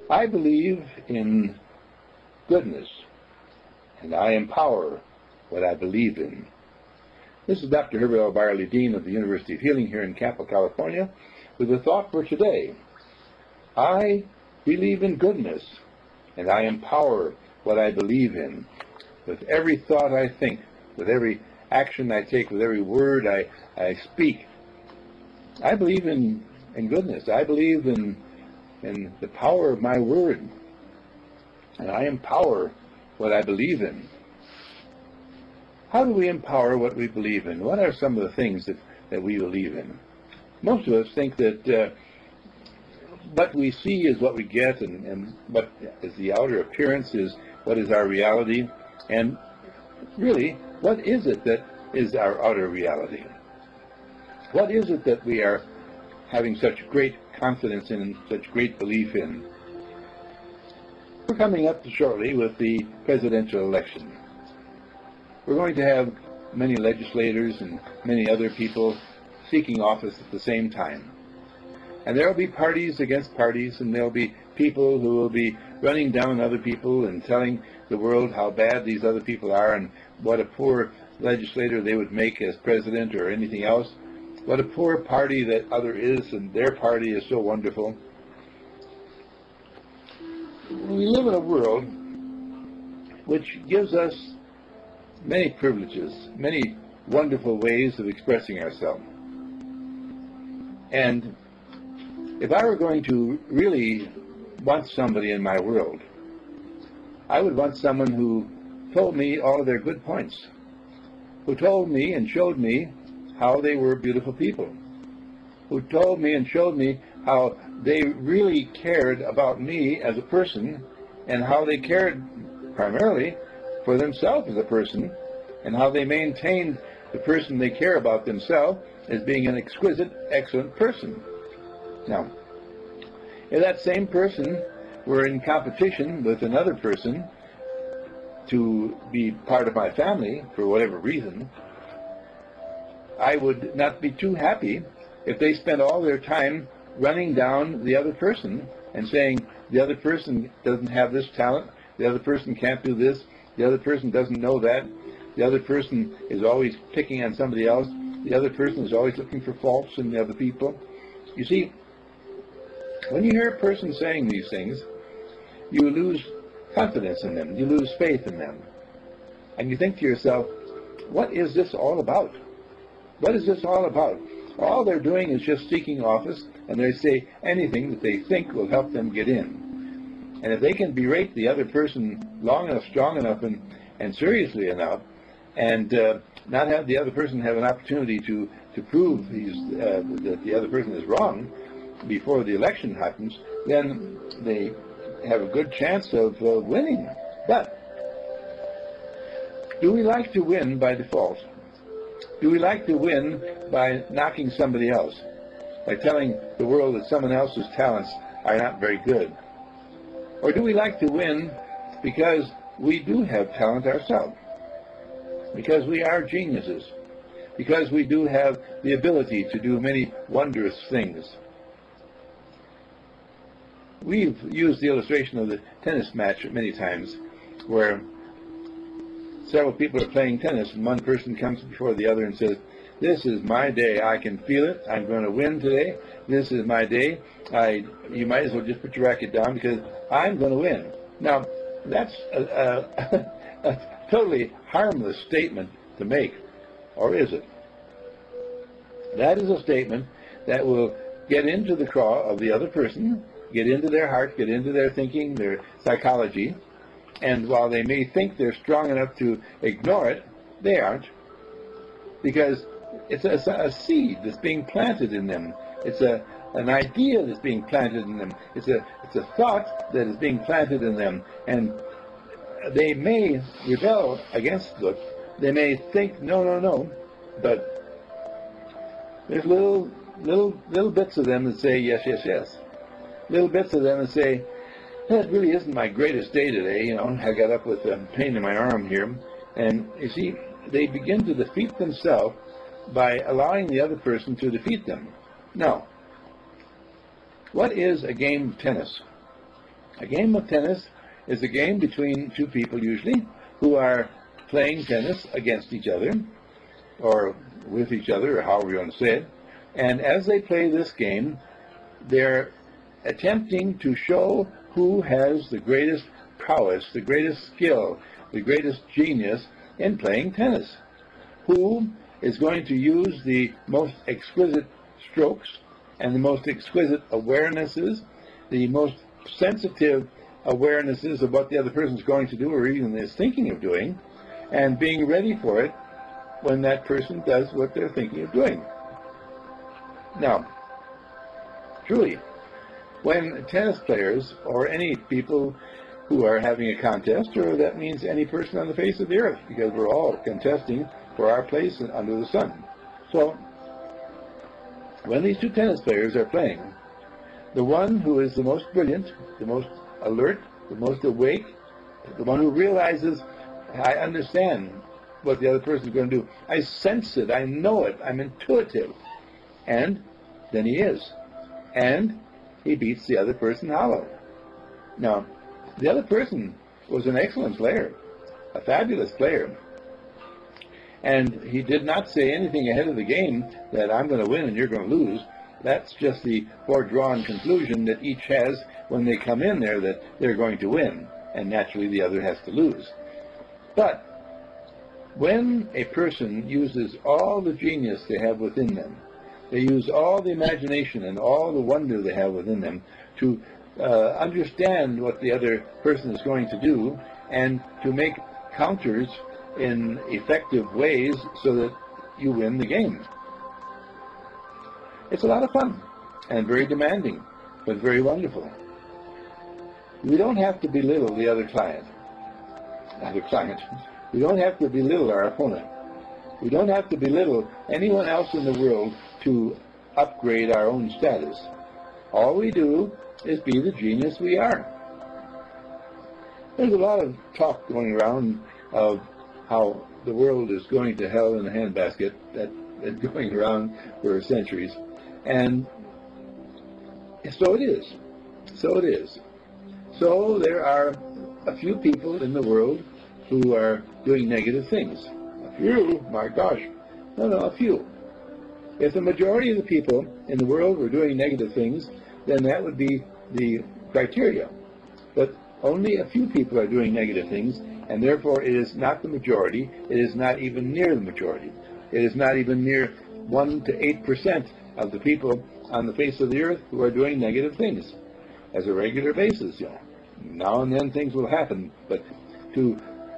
I believe in goodness, and I empower what I believe in. This is Dr. Herbert L. Byerly, Dean of the University of Healing here in Campo, California, with a thought for today. I believe in goodness, and I empower what I believe in. With every thought I think, with every action I take, with every word I speak, I believe in goodness. I believe in the power of my word, and I empower what I believe in. How do we empower what we believe in? What are some of the things that we believe in? Most of us think that what we see is what we get, and what is the outer appearance is what is our reality. And really, what is it that is our outer reality? What is it that we are having such great confidence in, such great belief in? We're coming up shortly with the presidential election. We're going to have many legislators and many other people seeking office at the same time. And there will be parties against parties, and there will be people who will be running down other people and telling the world how bad these other people are and what a poor legislator they would make as president or anything else. What a poor party that other is, and their party is so wonderful. We live in a world which gives us many privileges, many wonderful ways of expressing ourselves. And if I were going to really want somebody in my world, I would want someone who told me all of their good points, who told me and showed me how they were beautiful people, who told me and showed me how they really cared about me as a person, and how they cared primarily for themselves as a person, and how they maintained the person they care about themselves as being an exquisite, excellent person. Now, if that same person were in competition with another person to be part of my family for whatever reason, I would not be too happy if they spent all their time running down the other person and saying the other person doesn't have this talent, the other person can't do this, the other person doesn't know that, the other person is always picking on somebody else, the other person is always looking for faults in the other people. You see, when you hear a person saying these things, you lose confidence in them, you lose faith in them. And you think to yourself, what is this all about? What is this all about? All they're doing is just seeking office, and they say anything that they think will help them get in. And if they can berate the other person long enough, strong enough, and seriously enough, and not have the other person have an opportunity to prove that the other person is wrong before the election happens, then they have a good chance of winning. But do we like to win by default? Do we like to win by knocking somebody else, by telling the world that someone else's talents are not very good? Or do we like to win because we do have talent ourselves, because we are geniuses, because we do have the ability to do many wondrous things? We've used the illustration of the tennis match many times, where several people are playing tennis, and one person comes before the other and says, "This is my day. I can feel it. I'm going to win today. This is my day. You might as well just put your racket down because I'm going to win." Now, that's a totally harmless statement to make, or is it? That is a statement that will get into the craw of the other person, get into their heart, get into their thinking, their psychology, and while they may think they're strong enough to ignore it, they aren't, because it's a seed that's being planted in them. It's an idea that's being planted in them. It's a thought that is being planted in them, and they may rebel against it. They may think, no, but there's little bits of them that say yes. Little bits of them that say, that really isn't my greatest day today. I got up with a pain in my arm here. And you see, they begin to defeat themselves by allowing the other person to defeat them. Now, what is a game of tennis? A game of tennis is a game between two people usually who are playing tennis against each other or with each other, or however you want to say it. And as they play this game, they're attempting to show who has the greatest prowess, the greatest skill, the greatest genius in playing tennis. Who is going to use the most exquisite strokes and the most exquisite awarenesses, the most sensitive awarenesses of what the other person is going to do or even is thinking of doing, and being ready for it when that person does what they're thinking of doing. Now, truly, when tennis players or any people who are having a contest, or that means any person on the face of the earth, because we're all contesting for our place under the sun. So, when these two tennis players are playing, the one who is the most brilliant, the most alert, the most awake, the one who realizes, I understand what the other person is going to do. I sense it. I know it. I'm intuitive. And then he is. And he beats the other person hollow. Now, the other person was an excellent player, a fabulous player. And he did not say anything ahead of the game that I'm going to win and you're going to lose. That's just the foredrawn conclusion that each has when they come in there, that they're going to win, and naturally the other has to lose. But when a person uses all the genius they have within them, they use all the imagination and all the wonder they have within them to understand what the other person is going to do and to make counters in effective ways so that you win the game. It's a lot of fun and very demanding, but very wonderful. We don't have to belittle the other client. We don't have to belittle our opponent. We don't have to belittle anyone else in the world to upgrade our own status. All we do is be the genius we are. There's a lot of talk going around of how the world is going to hell in a handbasket that's going around for centuries. And so it is. So it is. So there are a few people in the world who are doing negative things. A few? My gosh. No, a few. If the majority of the people in the world were doing negative things, then that would be the criteria. But only a few people are doing negative things, and therefore it is not the majority. It is not even near the majority. It is not even near 1 to 8% of the people on the face of the earth who are doing negative things as a regular basis. Now and then things will happen, but to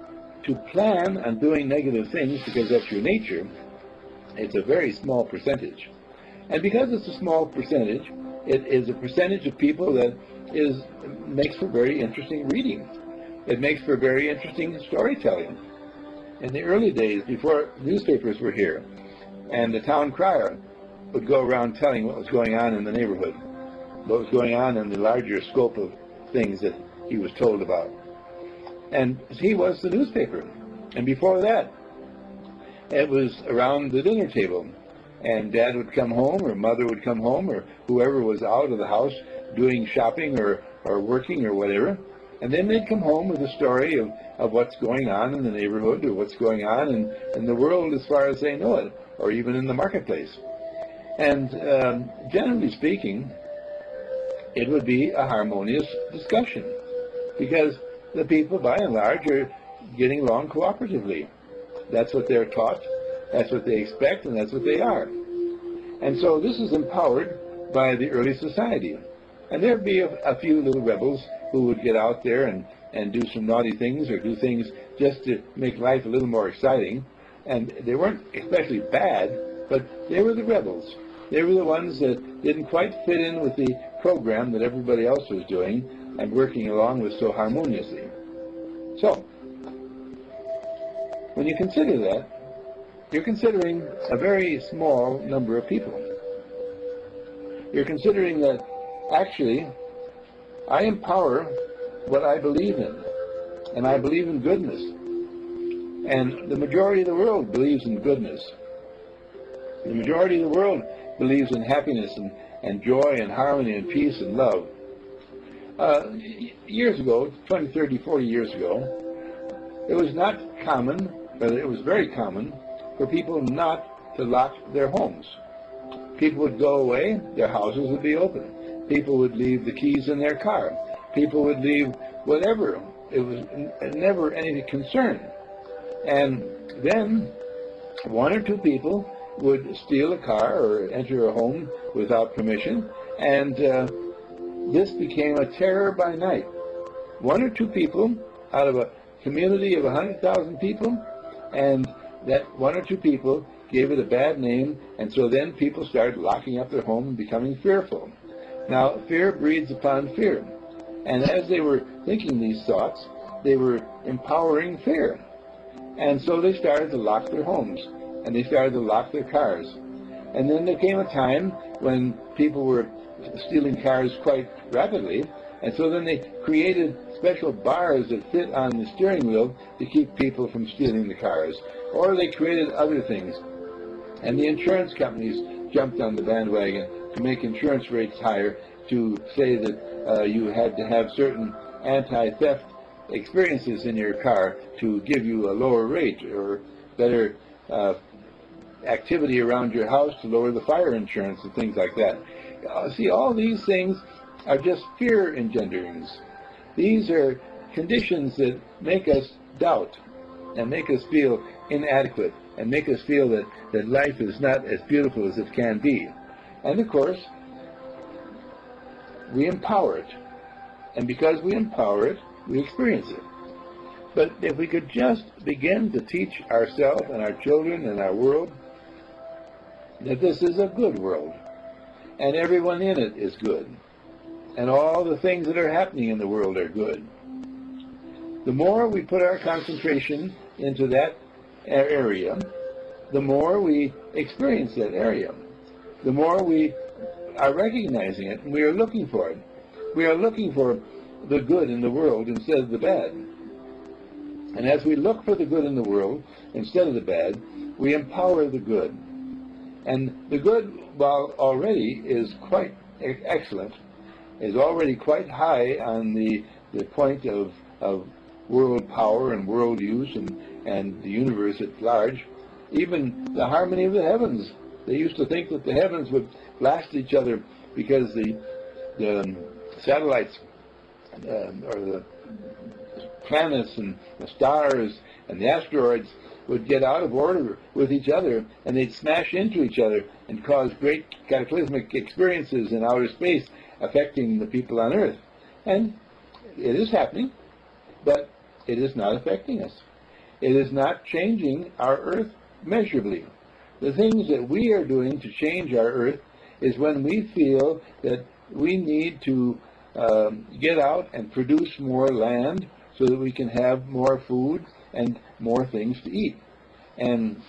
plan on doing negative things because that's your nature, it's a very small percentage. And because it's a small percentage, it is a percentage of people that makes for very interesting reading. It makes for very interesting storytelling. In the early days, before newspapers were here, and the town crier would go around telling what was going on in the neighborhood, what was going on in the larger scope of things that he was told about. And he was the newspaper. And before that, it was around the dinner table. And Dad would come home, or Mother would come home, or whoever was out of the house doing shopping or working or whatever. And then they'd come home with a story of what's going on in the neighborhood, or what's going on in the world as far as they know it, or even in the marketplace. And generally speaking, it would be a harmonious discussion, because the people, by and large, are getting along cooperatively. That's what they're taught, that's what they expect, and that's what they are. And so this is empowered by the early society. And there'd be a few little rebels who would get out there and do some naughty things, or do things just to make life a little more exciting. And they weren't especially bad, but they were the rebels. They were the ones that didn't quite fit in with the program that everybody else was doing and working along with so harmoniously. So, when you consider that, you're considering a very small number of people. You're considering that, actually, I empower what I believe in, and I believe in goodness. And the majority of the world believes in goodness. The majority of the world believes in happiness and joy and harmony and peace and love. Years ago, 20, 30, 40 years ago, it was not common, but it was very common for people not to lock their homes. People would go away, their houses would be open. People would leave the keys in their car. People would leave whatever. It was never any concern. And then one or two people would steal a car or enter a home without permission, and this became a terror by night. One or two people out of a community of 100,000 people, and that one or two people gave it a bad name, and so then people started locking up their home and becoming fearful. Now, fear breeds upon fear, and as they were thinking these thoughts, they were empowering fear. And so they started to lock their homes, and they started to lock their cars. And then there came a time when people were stealing cars quite rapidly, and so then they created special bars that fit on the steering wheel to keep people from stealing the cars. Or they created other things. And the insurance companies jumped on the bandwagon to make insurance rates higher, to say that you had to have certain anti-theft experiences in your car to give you a lower rate, or better activity around your house to lower the fire insurance and things like that. See, all these things are just fear engenderings. These are conditions that make us doubt and make us feel inadequate and make us feel that life is not as beautiful as it can be. And of course, we empower it. And because we empower it, we experience it. But if we could just begin to teach ourselves and our children and our world that this is a good world, and everyone in it is good, and all the things that are happening in the world are good. The more we put our concentration into that area, the more we experience that area. The more we are recognizing it, and we are looking for it. We are looking for the good in the world instead of the bad. And as we look for the good in the world instead of the bad, we empower the good. And the good, while already is quite excellent, is already quite high on the point of world power and world use and the universe at large. Even the harmony of the heavens. They used to think that the heavens would blast each other because the satellites or the planets and the stars and the asteroids would get out of order with each other, and they'd smash into each other and cause great cataclysmic experiences in outer space affecting the people on Earth. And it is happening, but it is not affecting us. It is not changing our Earth measurably. The things that we are doing to change our Earth is when we feel that we need to get out and produce more land so that we can have more food and more things to eat. And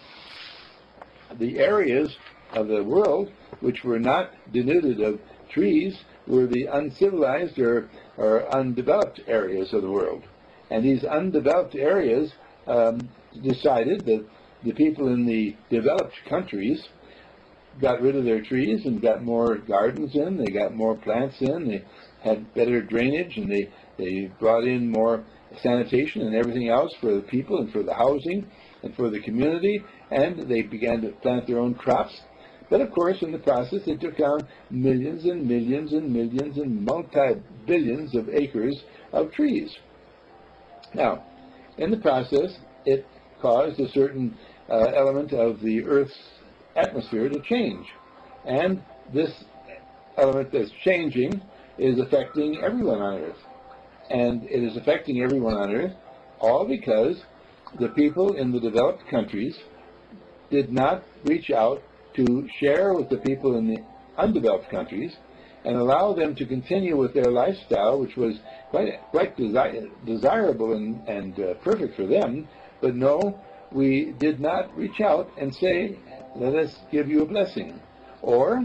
the areas of the world which were not denuded of trees were the uncivilized or undeveloped areas of the world. And these undeveloped areas decided that the people in the developed countries got rid of their trees and got more gardens in, they got more plants in, they had better drainage, and they brought in more sanitation and everything else for the people and for the housing and for the community, and they began to plant their own crops. But of course, in the process, they took down millions and millions and millions and multi-billions of acres of trees. Now, in the process, it caused a certain element of the Earth's atmosphere to change. And this element that's changing is affecting everyone on Earth. And it is affecting everyone on Earth all because the people in the developed countries did not reach out to share with the people in the undeveloped countries and allow them to continue with their lifestyle, which was quite desirable and perfect for them. But no, we did not reach out and say, let us give you a blessing. Or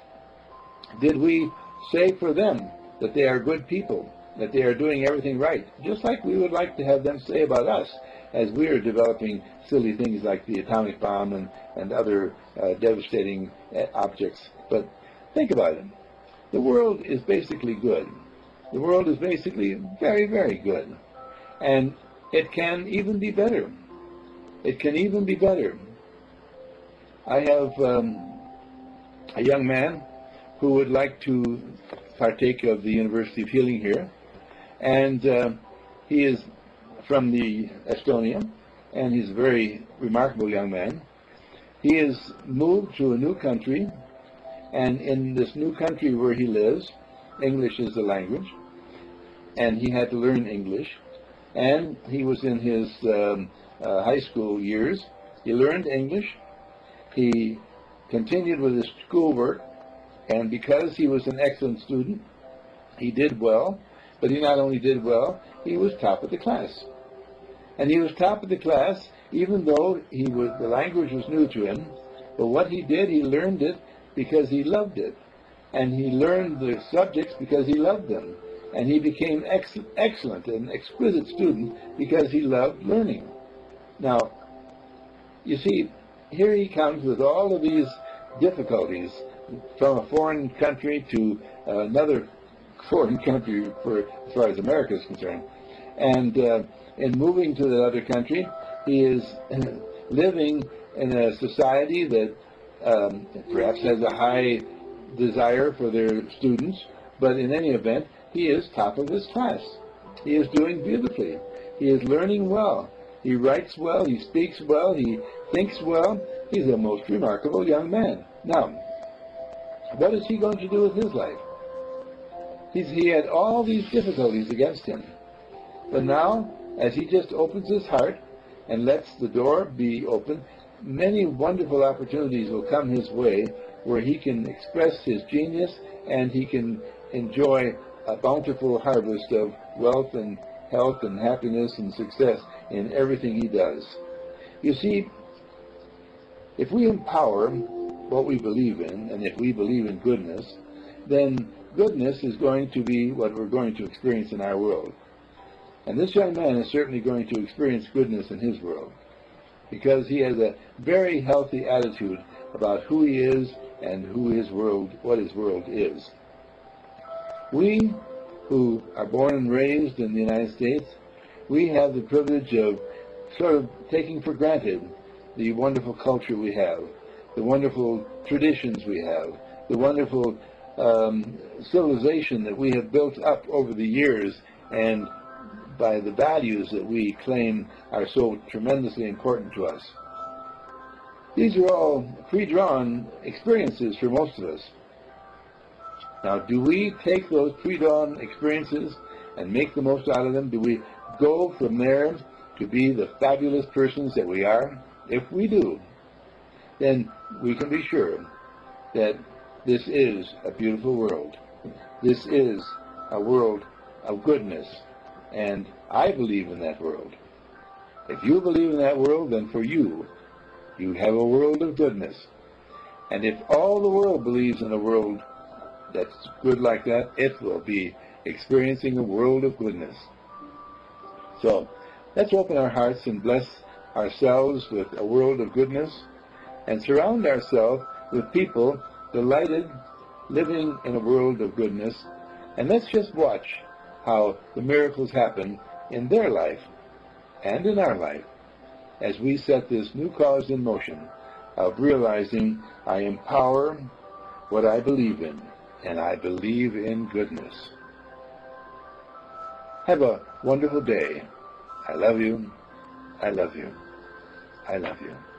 did we say for them that they are good people, that they are doing everything right, just like we would like to have them say about us as we are developing silly things like the atomic bomb and other devastating objects. But think about it. The world is basically good. The world is basically very, very good. And it can even be better. It can even be better. I have a young man who would like to partake of the University of Healing here, and he is from the Estonia, and he's a very remarkable young man. He has moved to a new country, and in this new country where he lives, English is the language, and he had to learn English. And he was in his high school years. He learned English. He continued with his schoolwork, and because he was an excellent student, he did well. But he not only did well, he was top of the class. And he was top of the class even though the language was new to him. But what he did, he learned it because he loved it. And he learned the subjects because he loved them. And he became excellent, an exquisite student because he loved learning. Now, you see, here he comes with all of these difficulties from a foreign country to another foreign country as far as America is concerned. And in moving to the other country, he is living in a society that perhaps has a high desire for their students, but in any event, he is top of his class. He is doing beautifully. He is learning well. He writes well. He speaks well. He thinks well. He's a most remarkable young man. Now, what is he going to do with his life? He had all these difficulties against him. But now, as he just opens his heart and lets the door be open, many wonderful opportunities will come his way where he can express his genius and he can enjoy a bountiful harvest of wealth and health and happiness and success in everything he does. You see, if we empower what we believe in, and if we believe in goodness, then goodness is going to be what we're going to experience in our world. And this young man is certainly going to experience goodness in his world because he has a very healthy attitude about who he is and what his world is. We who are born and raised in the United States, we have the privilege of sort of taking for granted the wonderful culture we have, the wonderful traditions we have, the wonderful civilization that we have built up over the years, and by the values that we claim are so tremendously important to us. These are all pre-drawn experiences for most of us. Now, do we take those pre-dawn experiences and make the most out of them? Do we go from there to be the fabulous persons that we are? If we do, then we can be sure that this is a beautiful world. This is a world of goodness, and I believe in that world. If you believe in that world, then for you, you have a world of goodness. And if all the world believes in a world that's good like that, it will be experiencing a world of goodness. So let's open our hearts and bless ourselves with a world of goodness and surround ourselves with people delighted, living in a world of goodness. And let's just watch how the miracles happen in their life and in our life as we set this new cause in motion of realizing I empower what I believe in, and I believe in goodness. Have a wonderful day. I love you. I love you. I love you.